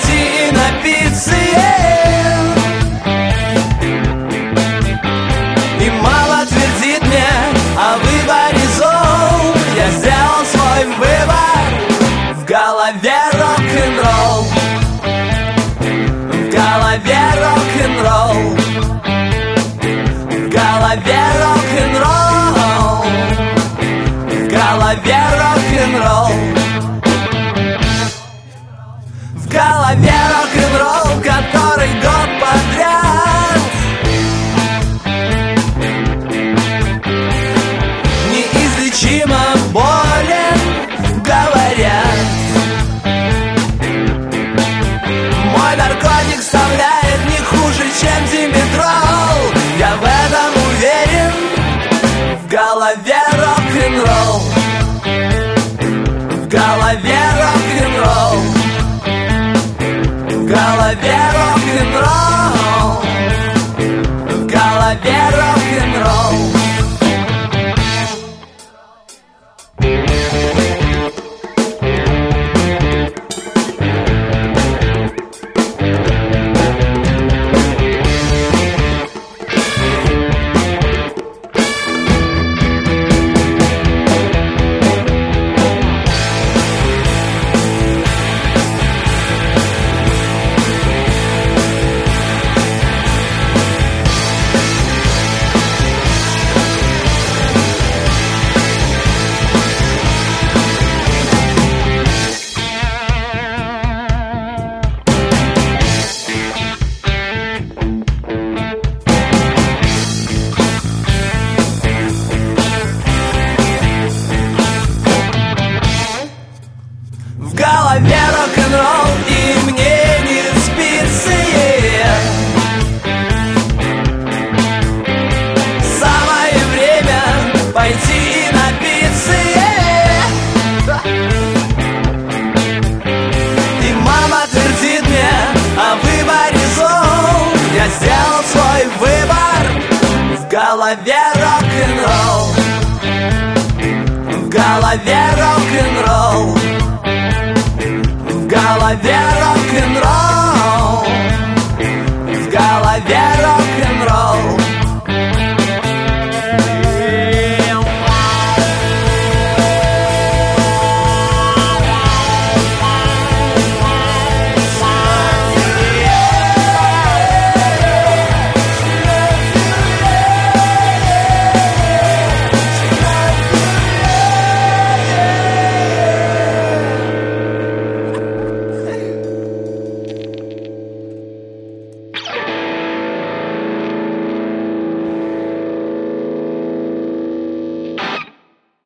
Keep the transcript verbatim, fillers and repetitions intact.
пойти и напиться, и мама твердит мне о выборе зол. Я сделал свой выбор, в голове рок-н-ролл, в голове рок-н-ролл, в голове рок-н-ролл, в голове рок-н-ролл, в голове рок-н-ролл, который год подряд неизлечимо болен, говорят. Мой наркотик вставляет не хуже, чем димедрол. Я в этом уверен, в голове рок-н-ролл, в голове рок-н-ролл, в голове рок-н-ролл, в голове рок-н-ролл. В голове рок-н-ролл, и мне не спится. Самое время пойти и напиться. И мама твердит мне о выборе зол. Я сделал свой выбор, в голове рок-н-ролл, в голове рок-н-ролл, в голове